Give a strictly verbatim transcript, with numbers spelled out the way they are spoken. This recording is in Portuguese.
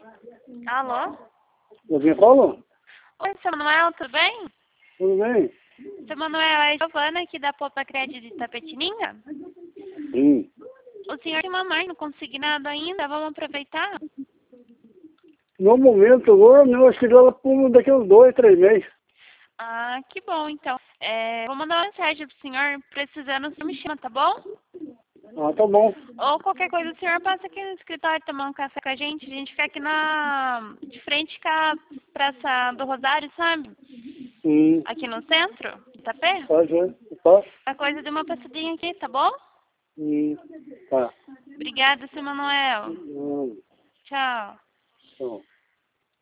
Alô? Você fala? Oi, seu Manuel, tudo bem? Tudo bem? Seu Manuel, é a Giovana aqui da Popa Crédito de Tapetininga. Sim. O senhor tem uma mãe não consignado ainda, vamos aproveitar? No momento agora, não, acho que ela por daqui uns dois, três meses. Ah, que bom, então. É, vou mandar uma mensagem pro senhor, precisando, o senhor me chama, tá bom? Ah, tá bom. Ou qualquer coisa, o senhor passa aqui no escritório tomar um café com a gente. A gente fica aqui na... de frente com a Praça do Rosário, sabe? Sim. Aqui no centro, Itapé. Tá, já. Tá? A coisa de uma passadinha aqui, tá bom? Sim. Tá. Obrigada, seu Manuel. Hum. Tchau. Tá.